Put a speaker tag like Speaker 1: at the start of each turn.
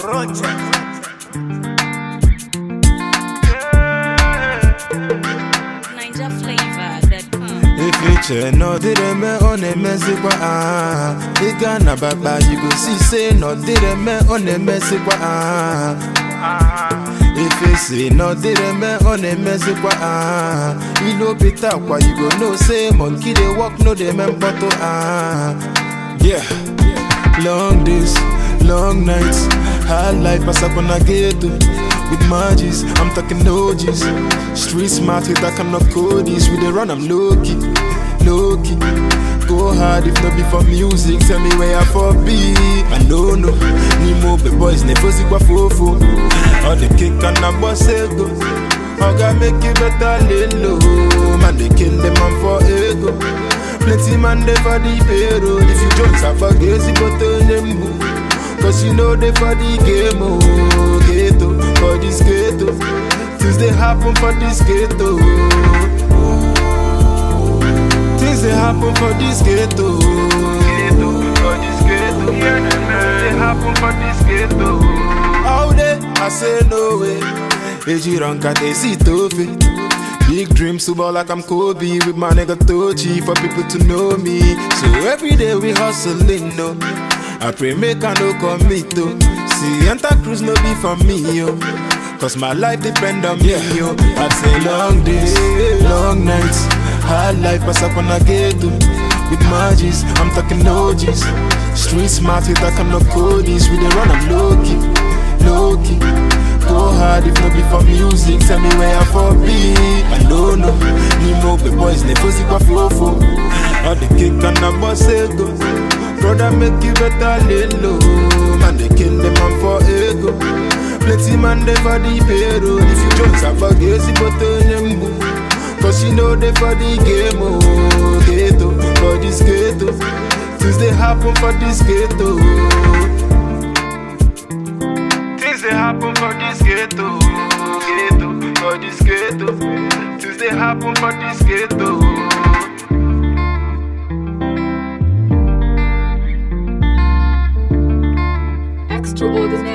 Speaker 1: Rocha.
Speaker 2: If no did me on a messy it gonna baba you go see say no did me on a messy if you say no did me on a messy you know better why you go no say monkey they walk no they member to yeah. Long days, long nights, hard life pass up on a ghetto with magis, I'm talking OGs. Street smart with that kind of codies. We they run, I'm low-key, low-key. Go hard if not be for music. Tell me where I for be. I know no, ni more the boys never see what fofo. All the kick and the boss go. I gotta make it better lay low. Man they kill them man for ego. Plenty man they for the payroll. If you jokes I forget it but turn them go. Cause you know they for the game, oh, ghetto, for this ghetto. Things they happen for this ghetto. Things they happen for this ghetto. Ghetto, for this ghetto. They happen for this ghetto. Out there, I say no way. Eji ranka they see tofe. Big dreams, so ball like I'm Kobe. With my nigga Tochi, for people to know me. So every day we hustling, no. I pray make I no commit to. See, enter cruise no be for me, yo. Cause my life depend on me, yo. I say long days, long nights, hard life pass up on a ghetto. With magis, I'm talking OGs. Street smart with that kind of codies. We they run, I'm low-key, low-key. Go hard if no be for music. Tell me where I for be. I know no, ni more the boys never see what fofo. All the kick and the boss go. Brother make you better lay low. Man they kill them man for ego. Plenty man they for the payroll. If you jokes I forget it but turn them go. Cause you know they for the game, oh, ghetto, for this ghetto. Things they happen for this ghetto. Things they happen for this ghetto. Ghetto, for this ghetto. Things they happen for this ghetto.
Speaker 3: Extraordinary.